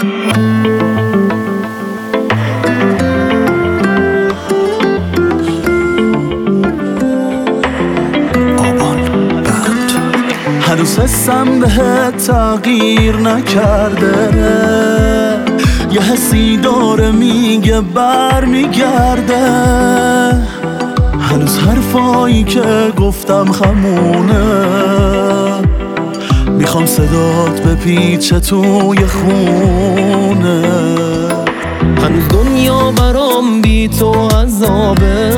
هنوز حسم بهت تغییر نکرده، یه حسی داره میگه بر میگرده. هنوز حرفایی که گفتم خمونه، میخوام صدات بپیچه توی خونه. هنوز دنیا برام بی تو عذابه،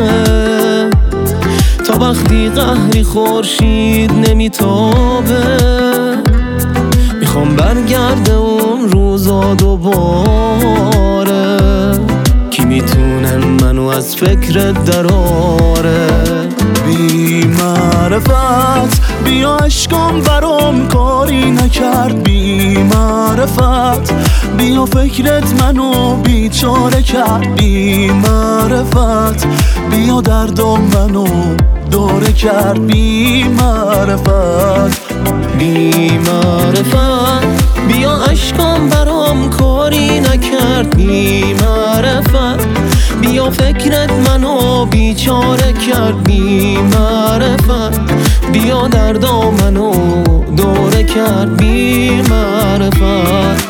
تا وقتی قهری خورشید نمیتابه. میخوام برگرده اون روزا دوباره، کی میتونه منو از فکرت دراره. بی معرفت بیا عشقم برام کاری نکرد. بی معرفت بیا فکرت منو بیچاره کرد. بی معرفت بیا دردم منو دوره کرد. بی معرفت بی معرفت بیا عشقم برام کاری نکرد. بی معرفت بیا فکرت منو بیچاره کرد. بی معرفت بیا دردام منو دوره کرد. بی معرفت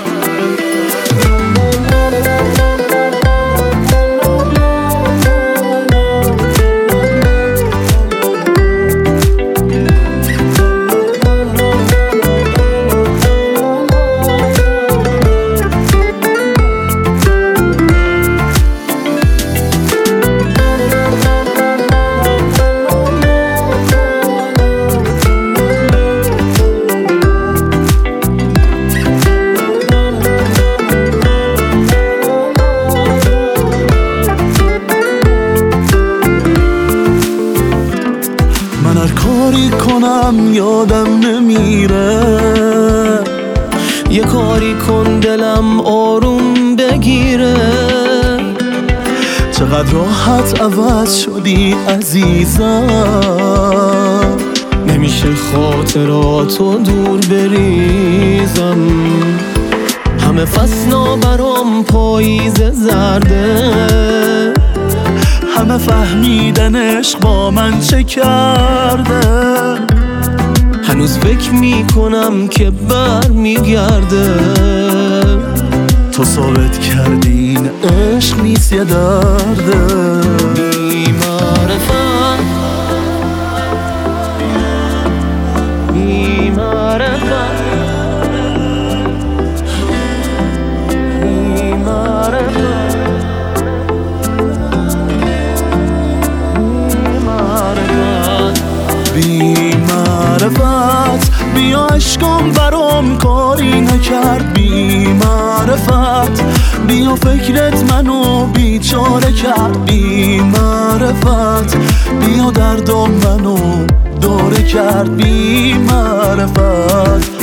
هر کاری کنم یادم نمیره. یه کاری کن دلم آروم بگیره. چقدر راحت عوض شدی عزیزم، نمیشه خاطراتو دور بریزم. همه فصلا برام پاییز زرده، همه فهمیدن عشق با من چه کرده. هنوز فکر میکنم که بر میگرده. تو ثابت کردی این عشق نیست یه درده. بی معرفت بی معرفت بی معرفت بی معرفت بیا عشقم برام کاری نکرد. بی معرفت بیا فکرت منو بیچاره کرد. بی معرفت بیا دردم منو دوره کرد. بی معرفت